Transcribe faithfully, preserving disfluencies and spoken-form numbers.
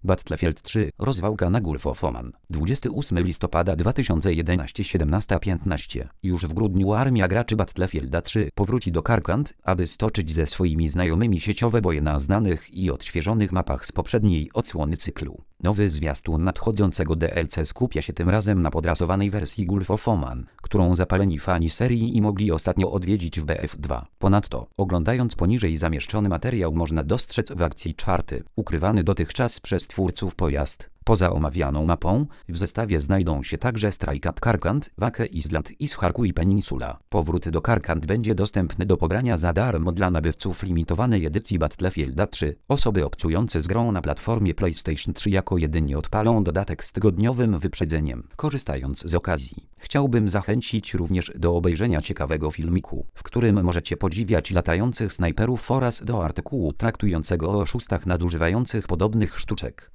Battlefield trzy. Rozwałka na Gulf of Oman. dwudziestego ósmego listopada dwa tysiące jedenastego, siedemnasta piętnaście. Już w grudniu armia graczy Battlefielda trzy powróci do Karkand, aby stoczyć ze swoimi znajomymi sieciowe boje na znanych i odświeżonych mapach z poprzedniej odsłony cyklu. Nowy zwiastun nadchodzącego D L C skupia się tym razem na podrasowanej wersji Gulf of Oman, którą zapaleni fani serii i mogli ostatnio odwiedzić w B F dwa. Ponadto, oglądając poniżej zamieszczony materiał, można dostrzec w akcji czwarty, ukrywany dotychczas przez twórców pojazd. Poza omawianą mapą, w zestawie znajdą się także Strike at Karkand, Wake Island i Scharkui Peninsula. Powrót do Karkand będzie dostępny do pobrania za darmo dla nabywców limitowanej edycji Battlefielda trzy. Osoby obcujące z grą na platformie PlayStation trzy jako jedynie odpalą dodatek z tygodniowym wyprzedzeniem. Korzystając z okazji, chciałbym zachęcić również do obejrzenia ciekawego filmiku, w którym możecie podziwiać latających snajperów oraz do artykułu traktującego o oszustach nadużywających podobnych sztuczek.